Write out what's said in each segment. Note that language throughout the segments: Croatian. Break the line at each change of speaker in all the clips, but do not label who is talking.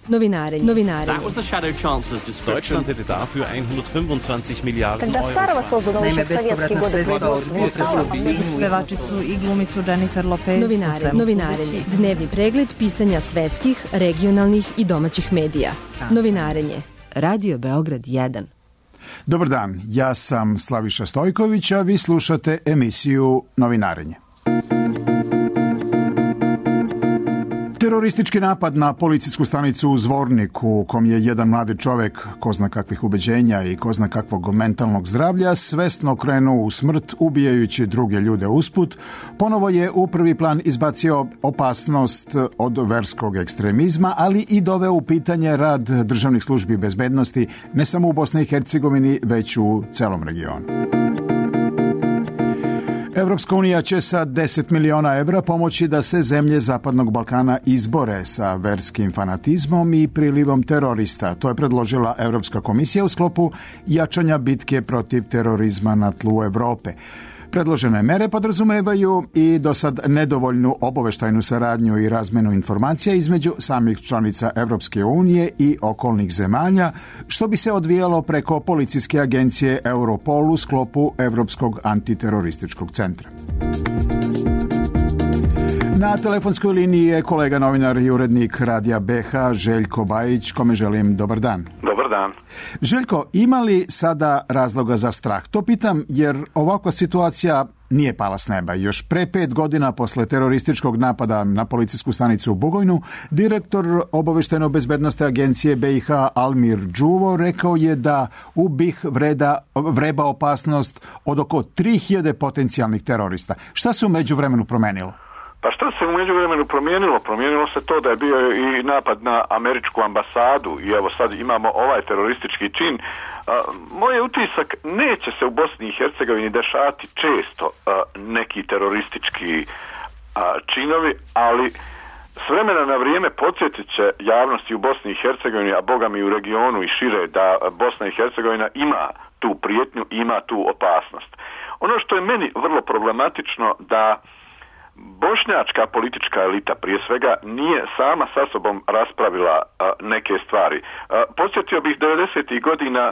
Novinarenje.
That was the Shadow Chancellor's description.
Deutschland hätte dafür 125 Milijarden
Когда старого
Euro.
создано еще в советские годы
Pevačicu i glumicu Jennifer Lopez.
Novinarenje. Dnevni pregled pisanja svetskih, regionalnih i domaćih medija. Novinarenje. Radio Beograd 1.
Dobar dan, ja sam Slaviša Stojković, a vi slušate emisiju Novinarenje. Teroristički napad na policijsku stanicu u Zvorniku, u kom je jedan mladi čovjek, ko zna kakvih ubeđenja i ko zna kakvog mentalnog zdravlja, svesno krenuo u smrt, ubijajući druge ljude usput, ponovo je u prvi plan izbacio opasnost od verskog ekstremizma, ali i doveo u pitanje rad državnih službi bezbednosti, ne samo u Bosni i Hercegovini, već u celom regionu. Evropska unija će sa 10 miliona evra pomoći da se zemlje Zapadnog Balkana izbore sa verskim fanatizmom i prilivom terorista. To je predložila Evropska komisija u sklopu jačanja bitke protiv terorizma na tlu Evrope. Predložene mere podrazumevaju i do sad nedovoljnu obaveštajnu saradnju i razmenu informacija između samih članica Evropske unije i okolnih zemalja, što bi se odvijalo preko policijske agencije Europol u sklopu Evropskog antiterorističkog centra. Na telefonskoj liniji je kolega novinar i urednik Radija BH Željko Bajić, kome želim dobar dan.
Dobar dan.
Željko, ima li sada razloga za strah? To pitam jer ovakva situacija nije pala s neba. Još pre 5 godina posle terorističkog napada na policijsku stanicu u Bugojnu, direktor obaveštajno-bezbednosne agencije BiH Almir Đuvo rekao je da u BiH vreba opasnost od oko 3000 potencijalnih terorista. Šta se u međuvremenu promenilo?
Pa šta se u međuvremenu promijenilo? Promijenilo se to da je bio i napad na američku ambasadu i evo sad imamo ovaj teroristički čin. Moj utisak, neće se u Bosni i Hercegovini dešavati često neki teroristički činovi, ali s vremena na vrijeme podsjetit će javnosti u Bosni i Hercegovini, a boga mi u regionu i šire, da Bosna i Hercegovina ima tu prijetnju, ima tu opasnost. Ono što je meni vrlo problematično da bošnjačka politička elita prije svega nije sama sa sobom raspravila neke stvari. Podsjetio bih 90. godina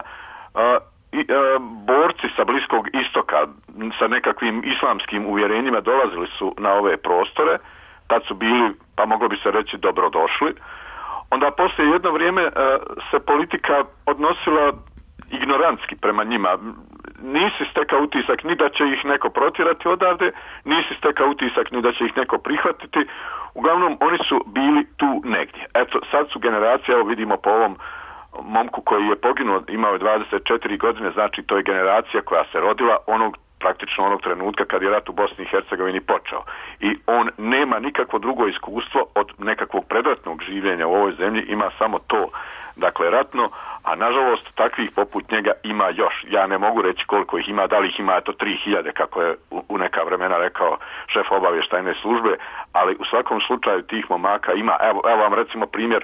borci sa Bliskog istoka sa nekakvim islamskim uvjerenjima dolazili su na ove prostore, tad su bili, pa moglo bi se reći, dobrodošli. Onda poslije jedno vrijeme se politika odnosila ignorantski prema njima. Nisi stekao utisak ni da će ih neko protjerati odavde, nisi stekao utisak ni da će ih neko prihvatiti. Uglavnom, oni su bili tu negdje. Eto, sad su generacije, evo vidimo po ovom momku koji je poginuo, imao je 24 godine, znači to je generacija koja se rodila praktično onog trenutka kad je rat u Bosni i Hercegovini počeo. I on nema nikakvo drugo iskustvo od nekakvog predratnog življenja u ovoj zemlji, ima samo to, dakle ratno, a nažalost takvih poput njega ima još. Ja ne mogu reći koliko ih ima, da li ih ima eto 3000 kako je u neka vremena rekao šef obavještajne službe, ali u svakom slučaju tih momaka ima. Evo vam recimo primjer,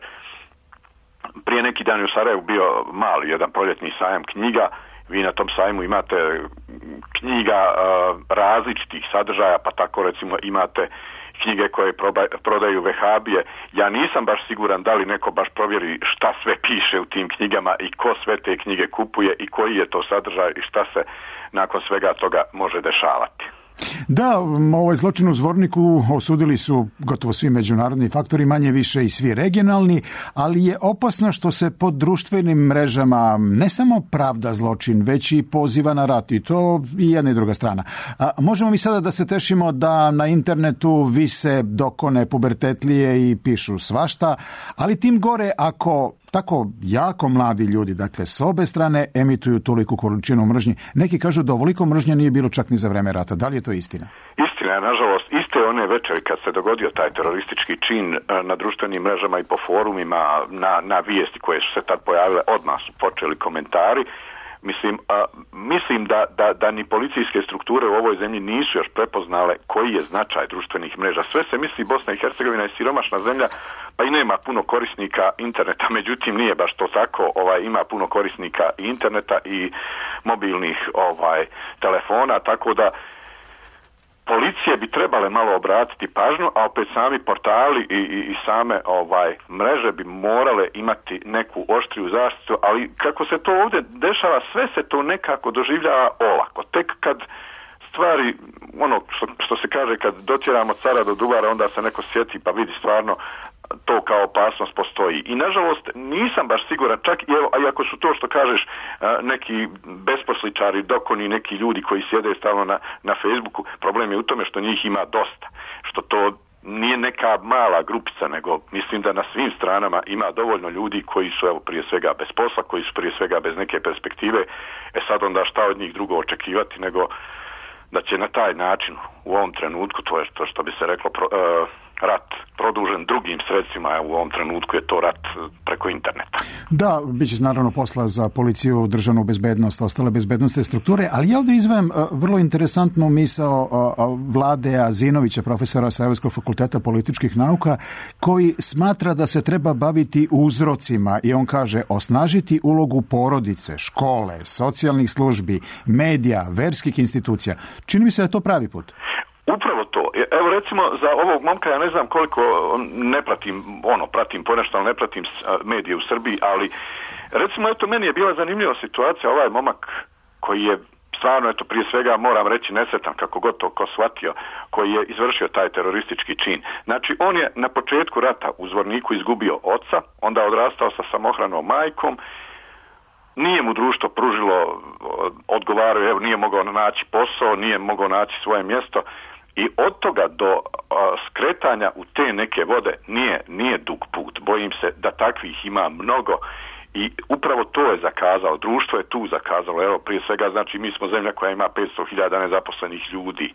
prije neki dan u Sarajevu bio mali jedan proljetni sajam knjiga. Vi na tom sajmu imate knjiga različitih sadržaja, pa tako recimo imate knjige koje prodaju vehabije. Ja nisam baš siguran da li neko baš provjeri šta sve piše u tim knjigama i ko sve te knjige kupuje i koji je to sadržaj i šta se nakon svega toga može dešavati.
Da, ovaj zločin u Zvorniku osudili su gotovo svi međunarodni faktori, manje više i svi regionalni, ali je opasno što se pod društvenim mrežama ne samo pravda zločin, već i poziva na rat, i to i jedna i druga strana. Možemo mi sada da se tešimo da na internetu vise dokone pubertetlije i pišu svašta, ali tim gore ako tako jako mladi ljudi, dakle s obe strane, emituju toliku količinu mržnje. Neki kažu da ovoliko mržnje nije bilo čak ni za vreme rata. Da li je to istina?
Istina je, nažalost, iste one večeri kad se dogodio taj teroristički čin na društvenim mrežama i po forumima, na vijesti koje su se tad pojavile, odmah su počeli komentari. Mislim da ni policijske strukture u ovoj zemlji nisu još prepoznale koji je značaj društvenih mreža. Sve se misli Bosna i Hercegovina je siromašna zemlja, pa i nema puno korisnika interneta, međutim nije baš to tako, ima puno korisnika i interneta i mobilnih telefona, tako da policije bi trebale malo obratiti pažnju, a opet sami portali i same mreže bi morale imati neku oštriju zaštitu, ali kako se to ovdje dešava, sve se to nekako doživljava olako. Tek kad stvari, ono što se kaže, kad dotjeramo cara do duvara, onda se neko sjeti pa vidi stvarno to kao opasnost postoji. I nažalost nisam baš siguran, čak i ako su to što kažeš neki besposličari, dokoni, neki ljudi koji sjede stalno na Facebooku, problem je u tome što njih ima dosta. Što to nije neka mala grupica, nego mislim da na svim stranama ima dovoljno ljudi koji su prije svega bez posla, koji su prije svega bez neke perspektive. Sad onda šta od njih drugo očekivati nego da će na taj način u ovom trenutku, to je to što bi se reklo rat produžen drugim sredstvima, a u ovom trenutku je to rat preko interneta.
Da, bit će naravno posla za policiju, državnu bezbednost, ostale bezbednostne strukture, ali ja ovdje izdvajam vrlo interesantnu misao Vlade Azinovića, profesora sa Evropskog fakulteta političkih nauka, koji smatra da se treba baviti uzrocima i on kaže osnažiti ulogu porodice, škole, socijalnih službi, medija, verskih institucija. Čini mi se da je to pravi put.
Upravo to. Evo recimo za ovog momka, ja ne znam koliko ne pratim, pratim ponešto, ali ne pratim medije u Srbiji, ali recimo meni je bila zanimljiva situacija, ovaj momak koji je stvarno, prije svega moram reći nesretan, kako god to ko shvatio, koji je izvršio taj teroristički čin. Znači, on je na početku rata u Zvorniku izgubio oca, onda odrastao sa samohranom majkom, nije mu društvo pružilo odgovaraju, nije mogao naći posao, nije mogao naći svoje mjesto i od toga do skretanja u te neke vode nije dug put. Bojim se da takvih ima mnogo i upravo to je zakazalo, društvo je tu zakazalo. Evo, prije svega, znači, mi smo zemlja koja ima 500.000 nezaposlenih ljudi.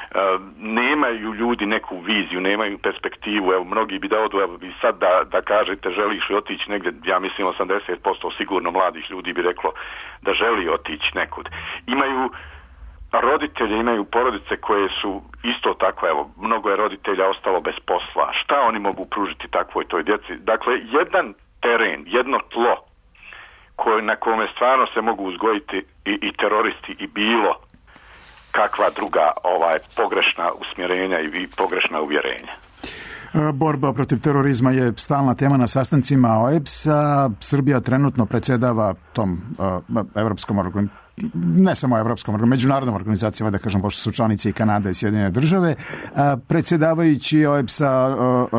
Nemaju ljudi neku viziju, nemaju perspektivu. Evo, mnogi bi da odu, evo, i sad da kažete želiš li otići negdje, ja mislim 80% sigurno mladih ljudi bi reklo da želi otići nekud. Imaju roditelje, imaju porodice koje su isto tako, evo, mnogo je roditelja ostalo bez posla. Šta oni mogu pružiti takvoj toj djeci? Dakle, jedan teren, jedno tlo na kome stvarno se mogu uzgojiti i teroristi i bilo kakva druga pogrešna usmjerenja i pogrešna uvjerenja.
Borba protiv terorizma je stalna tema na sastancima OEBS-a. Srbija trenutno predsjedava tom evropskom ne samo evropskom, međunarodnom organizacijama, da kažem, pošto su članice i Kanada i Sjedinjene države. Predsjedavajući OEBS-a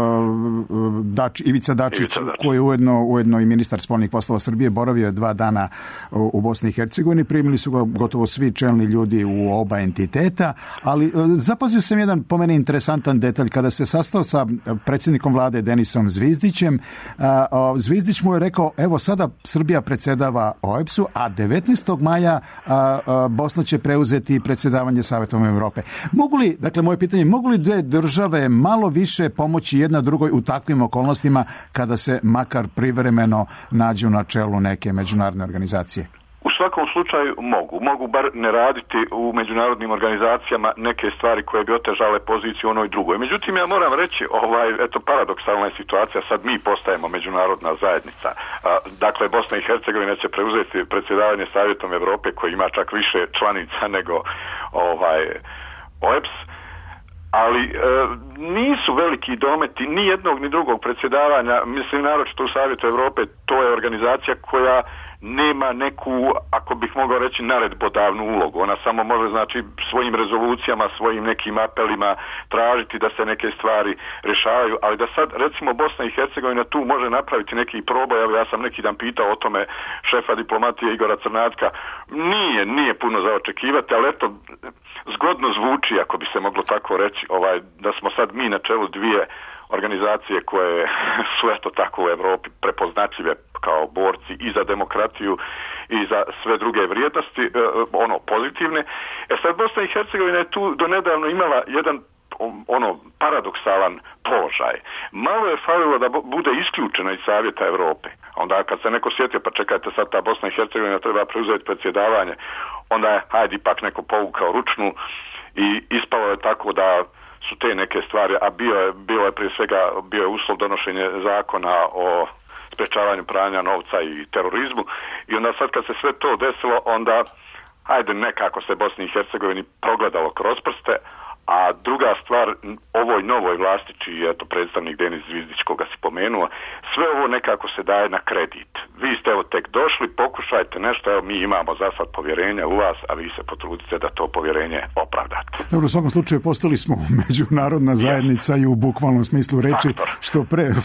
Ivica Dačić, koji je ujedno i ministar spoljnih poslova Srbije, boravio je 2 dana u Bosni i Hercegovini. Primili su ga gotovo svi čelni ljudi u oba entiteta, ali zapazio sam jedan po meni interesantan detalj. Kada se sastao sa predsjednikom vlade Denisom Zvizdićem, Zvizdić mu je rekao, evo sada Srbija predsjedava OEBS-u, a 19. maja Bosna će preuzeti predsjedavanje Savetom Europe. Moje pitanje, mogu li dve države malo više pomoći jedna drugoj u takvim okolnostima kada se makar privremeno nađu na čelu neke međunarodne organizacije?
U svakom slučaju mogu bar ne raditi u međunarodnim organizacijama neke stvari koje bi otežale poziciju onoj drugoj. Međutim, ja moram reći, paradoksalna je situacija, sad mi postajemo međunarodna zajednica. Dakle, Bosna i Hercegovina će preuzeti predsjedavanje Savjetom Europe koji ima čak više članica nego OEBS, ali nisu veliki dometi ni jednog ni drugog predsjedavanja, mislim naročito u Savjetu Europe, to je organizacija koja nema neku, ako bih mogao reći, naredbodavnu ulogu. Ona samo može, znači, svojim rezolucijama, svojim nekim apelima tražiti da se neke stvari rješavaju, ali da sad, recimo, Bosna i Hercegovina tu može napraviti neki proboj. Evo, ja sam neki dan pitao o tome šefa diplomatije Igora Crnatka. Nije puno za očekivati, ali eto, zgodno zvuči, ako bi se moglo tako reći, da smo sad mi na čelu dvije organizacije koje su eto tako u Europi prepoznatljive kao borci i za demokraciju i za sve druge vrijednosti, pozitivne. Sad Bosna i Hercegovina je tu donedavno imala jedan paradoksalan položaj. Malo je falilo da bude isključena iz Savjeta Europe. Onda kad se neko sjetio, pa čekajte sad ta Bosna i Hercegovina treba preuzeti predsjedavanje, onda je ipak neko povukao ručnu i ispalo je tako da su te neke stvari, a bio je prije svega uslov donošenje zakona o sprečavanju pranja novca i terorizmu i onda sad kad se sve to desilo, onda nekako se Bosni i Hercegovini progledalo kroz prste, A druga stvar, ovoj novoj vlasti, čiji je to predstavnik Denis Zvizdić koga si pomenuo, sve ovo nekako se daje na kredit. Vi ste evo tek došli, pokušajte nešto, evo mi imamo za sad povjerenja u vas, a vi se potrudite da to povjerenje opravdate.
Dobro, u svakom slučaju postali smo međunarodna zajednica i u bukvalnom smislu reči, što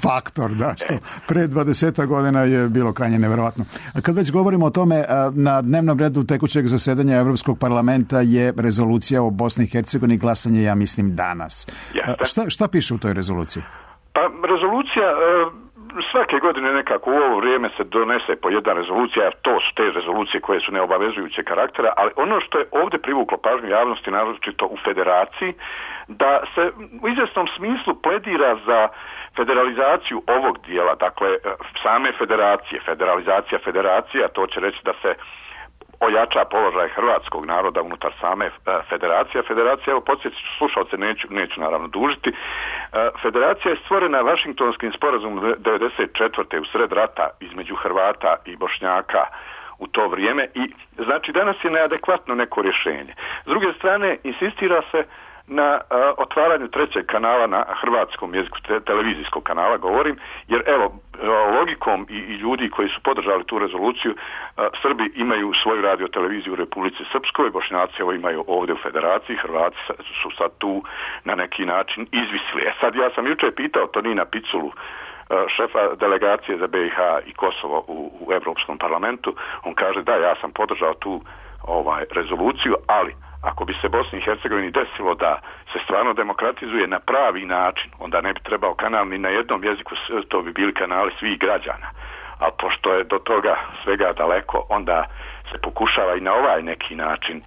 pre 20 godina je bilo krajnje neverovatno. A kad već govorimo o tome, na dnevnom redu tekućeg zasedanja Evropskog parlamenta je rezolucija o Bosni i Hercegovini, glasanje ja mislim danas. Šta piše u toj rezoluciji?
Pa rezolucija svake godine nekako u ovo vrijeme se donese po jedna rezolucija, to su te rezolucije koje su neobavezujuće karaktera, ali ono što je ovdje privuklo pažnju javnosti, naročito u federaciji, da se u izvjesnom smislu pledira za federalizaciju ovog dijela, dakle same federacije, federalizacija, to će reći da se ojača položaj hrvatskog naroda unutar same federacije. Federacija, evo podsjetit ću slušalce, neću naravno dužiti, federacija je stvorena Vašingtonskim sporazumom 1994. u sred rata između Hrvata i Bošnjaka u to vrijeme i znači danas je neadekvatno neko rješenje. S druge strane, insistira se na otvaranju trećeg kanala na hrvatskom jeziku, televizijskog kanala govorim, jer evo logikom i ljudi koji su podržali tu rezoluciju, Srbi imaju svoju radioteleviziju u Republici Srpskoj, Bošnjaci evo imaju ovdje u Federaciji, Hrvati su sad tu na neki način izvisili. Sad ja sam jučer pitao Tonina Piculu, šefa delegacije za BiH i Kosovo u Europskom parlamentu, on kaže da ja sam podržao tu rezoluciju, ali ako bi se Bosni i Hercegovini desilo da se stvarno demokratizuje na pravi način, onda ne bi trebao kanal ni na jednom jeziku, to bi bili kanali svih građana. Ali pošto je do toga svega daleko, onda se pokušava i na ovaj neki način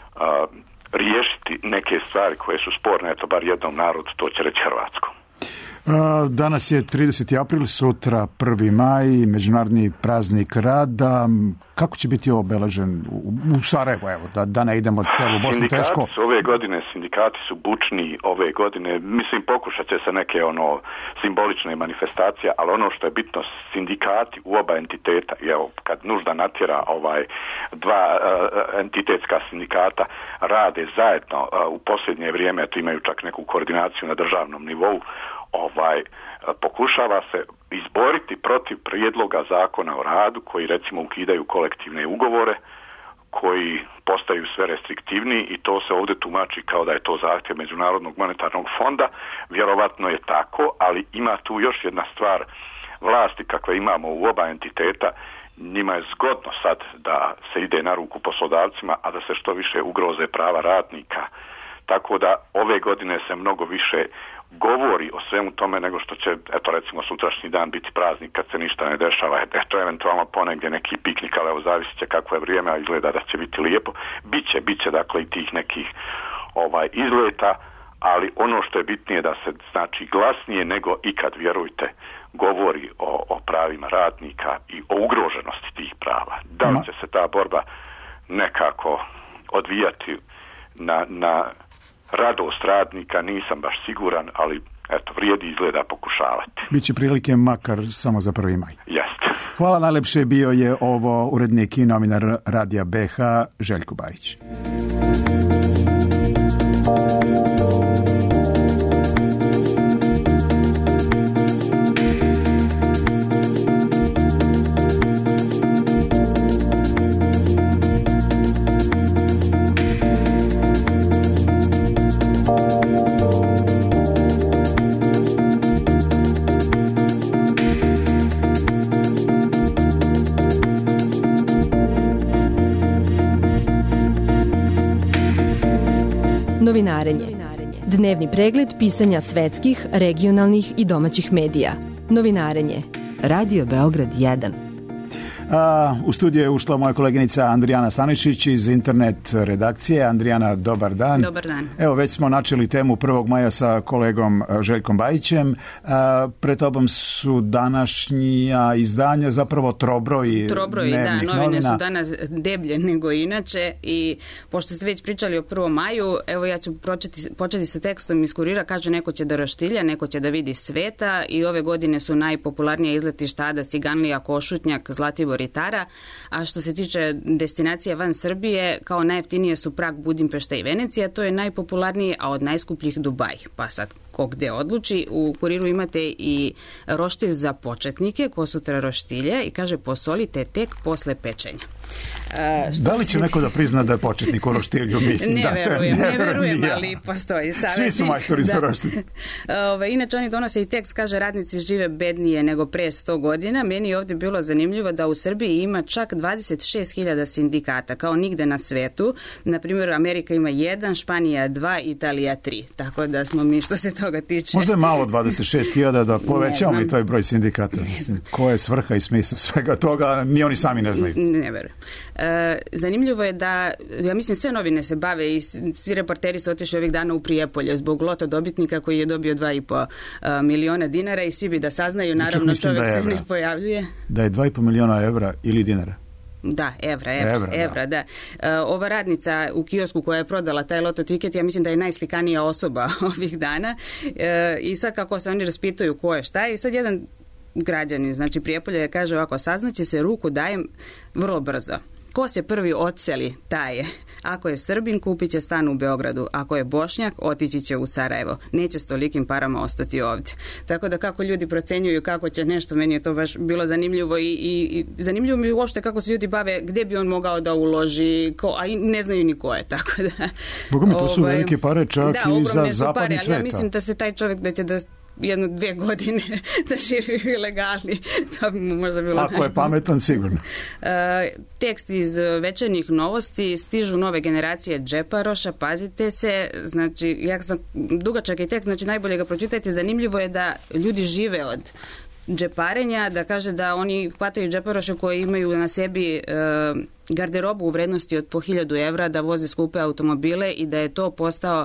riješiti neke stvari koje su sporne, eto bar jednom narodu, to će reći hrvatskom.
Danas je 30. april, sutra 1. maj, međunarodni praznik rada. Kako će biti obeležen u Sarajevu, evo, da ne idemo celu Bosnu teško?
Sindikati su bučni ove godine, mislim pokušat će se neke simbolične manifestacije, ali ono što je bitno, sindikati u oba entiteta, evo, kad nužda natjera dva entitetska sindikata rade zajedno u posljednje vrijeme, to imaju čak neku koordinaciju na državnom nivou, pokušava se izboriti protiv prijedloga zakona o radu koji recimo ukidaju kolektivne ugovore, koji postaju sve restriktivniji i to se ovdje tumači kao da je to zahtjev Međunarodnog monetarnog fonda. Vjerovatno je tako, ali ima tu još jedna stvar, vlasti kakve imamo u oba entiteta, njima je zgodno sad da se ide na ruku poslodavcima, a da se što više ugroze prava radnika. Tako da ove godine se mnogo više govori o svemu tome nego što će, eto recimo sutrašnji dan biti praznik kad se ništa ne dešava, eto eventualno ponegdje neki piknik, ali evo zavisit će kakvo je vrijeme, a izgleda da će biti lijepo. Biće dakle i tih nekih izleta, ali ono što je bitnije da se znači glasnije nego ikad, vjerujte, govori o pravima radnika i o ugroženosti tih prava. Da li će se ta borba nekako odvijati na radost radnika, nisam baš siguran, ali eto, vrijedi izgleda pokušavati.
Biće prilike makar samo za 1. maj.
Jeste.
Hvala, najlepše bio je ovo urednik i novinar Radija BiH Željko Bajić.
Novinarenje. Dnevni pregled pisanja svetskih, regionalnih i domaćih medija. Novinarenje. Radio Beograd 1.
U studiju je ušla moja koleginica Andrijana Stanišić iz internet redakcije. Andrijana, dobar dan.
Dobar dan.
Evo, već smo načeli temu 1. maja sa kolegom Željkom Bajićem. Pred tobom su današnja izdanja, zapravo trobroji dnevnih novina.
Novine su danas deblje nego inače i pošto ste već pričali o 1. maju, evo ja ću početi sa tekstom iz Kurira. Kaže, neko će da roštilja, neko će da vidi sveta i ove godine su najpopularnije izletišta Ada, Ciganlija, Košutnjak, Zlatibor favoritara, a što se tiče destinacija van Srbije, kao najjeftinije su Prag, Budimpešta i Venecija, to je najpopularniji, a od najskupljih Dubaj. Pa sad, ko gde odluči, u kuriru imate i roštilj za početnike, kosutra roštilje, i kaže posolite tek posle pečenja.
Da li će neko da prizna da je početnik u roštilju? Mislim,
ne verujem, ali postoji savjet.
Svi su majstori za roštilj.
Inače, oni donose i tekst, kaže radnici žive bednije nego pre 100 godina. Meni je ovdje bilo zanimljivo da u Srbiji ima čak 26.000 sindikata, kao nigde na svetu. Naprimjer, Amerika ima 1, Španija 2, Italija 3. Tako da smo mi, što se toga tiče...
Možda je malo 26.000 da povećamo i taj broj sindikata. Ko je svrha i smisao svega toga, ni oni sami ne znaju.
Ne verujem. Zanimljivo je da, ja mislim, sve novine se bave i svi reporteri su otišli ovih dana u Prijepolje zbog loto dobitnika koji je dobio 2,5 miliona dinara i svi bi da saznaju, naravno čovjek se ne pojavljuje.
Da je 2,5 miliona evra ili dinara?
Da, evra, da. Ova radnica u kiosku koja je prodala taj loto tiket, ja mislim da je najslikanija osoba ovih dana i sad kako se oni raspituju ko je šta, i sad jedan građanin, znači Prijepolje, kaže ovako: saznaće se, ruku dajem vrlo brzo. Ko se prvi odseli, taj je. Ako je Srbin, kupit će stan u Beogradu. Ako je Bošnjak, otići će u Sarajevo. Neće s tolikim parama ostati ovdje. Tako da kako ljudi procenjuju kako će nešto, meni je to baš bilo zanimljivo i zanimljivo mi uopšte kako se ljudi bave, gdje bi on mogao da uloži, a i ne znaju ni ko je. Tako da,
Boga mi, to su velike pare čak i za zapadni svet.
Ali ja mislim da se taj čovjek da će da 1-2 godine da živi u ilegali. To bi mu možda bilo
Ako je pametan, sigurno.
Tekst iz Večernjih novosti: stižu nove generacije džeparoša, pazite se. Znači, ja sam dugačak i tekst, znači najbolje ga pročitajte. Zanimljivo je da ljudi žive od džeparenja, da kaže da oni hvataju džeparoše koji imaju na sebi garderobu u vrednosti od po 1.000 evra, da voze skupe automobile i da je to postao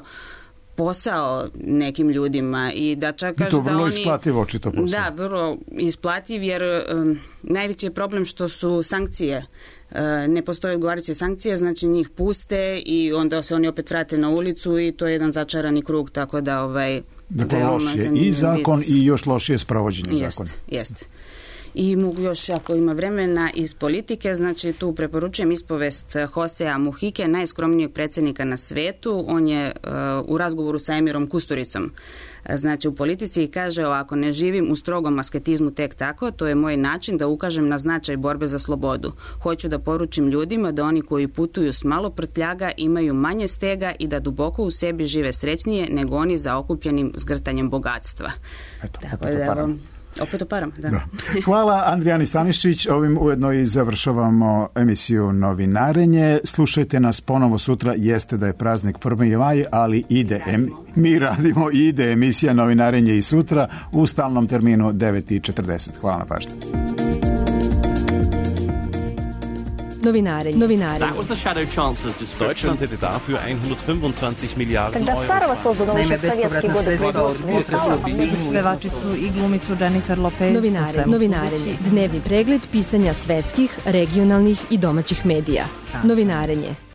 posao nekim ljudima i da čak kaže
da oni...
To
vrlo isplativ očito posao.
Da, vrlo isplativ, jer najveći je problem što su sankcije. Ne postoje odgovarajuće sankcije, znači njih puste i onda se oni opet vrate na ulicu i to je jedan začarani krug, tako da
dakle, loš je i zakon biznis. I još lošije sprovođenje zakona.
Jeste. I mogu još, ako ima vremena, iz politike, znači tu preporučujem ispovest Josea Muhike, najskromnijeg predsjednika na svetu. On je u razgovoru sa Emirom Kusturicom, znači u politici, i kaže ovako: ne živim u strogom asketizmu tek tako, to je moj način da ukažem na značaj borbe za slobodu. Hoću da poručim ljudima da oni koji putuju s malo prtljaga imaju manje stega i da duboko u sebi žive srećnije nego oni za okupljenim zgrtanjem bogatstva.
Eto,
tako da opet o parama, da.
Hvala Andrijani Stanišić. Ovim ujedno i završavamo emisiju Novinarenje. Slušajte nas ponovo sutra. Jeste da je praznik 1. maj, ali mi radimo i ide emisija Novinarenje i sutra u stalnom terminu 9:40. Hvala na pažnji.
Novinarenje.
That was the Shadow Chancellor's description.
Deutschland hätte dafür 125 Milliarden
Когда старого созданного еще в советские годы производства
pevačicu i glumicu Jennifer Lopez.
Novinarenje. Dnevni pregled pisanja svetskih, regionalnih i domaćih medija. Novinarenje.